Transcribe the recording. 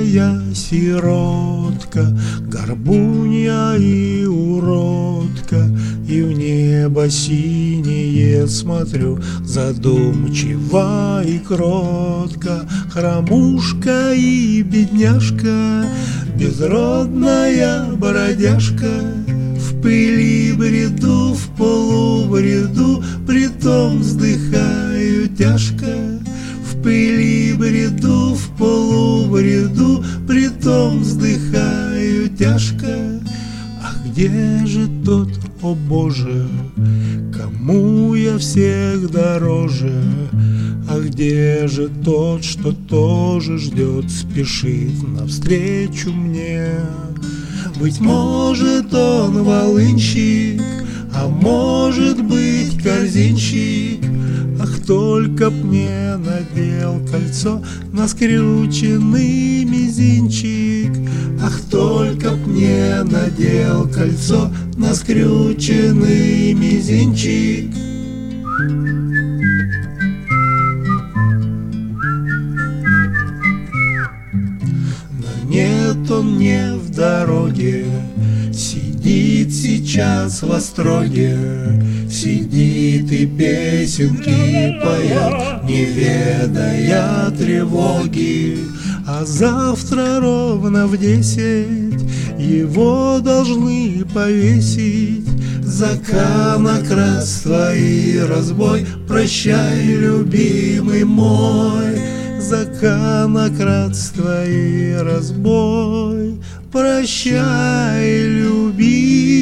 я сиротка, горбунья и уродка, и в небо синее смотрю, задумчиво и кротко. Хромушка и бедняжка, безродная бродяжка, в пыли бреду, в полубреду, притом вздыхаю тяжко. В пыли бреду, в полубреду, притом вздыхаю тяжко. Ах, где же тот, о Боже, кому я всех дороже? А где же тот, что тоже ждет, спешит навстречу мне? Быть может, он волынщик, а может быть, корзинщик. Ах, только б мне надел кольцо на скрюченный мизинчик. Ах, только б мне надел кольцо на скрюченный мизинчик. Но нет, он не в дороге, сидит сейчас в остроге, сидит и песенки поет, не ведая тревоги. А завтра ровно в 10 его должны повесить за конократство и разбой. Прощай, любимый мой, за конократство и разбой. Прощай, любимый.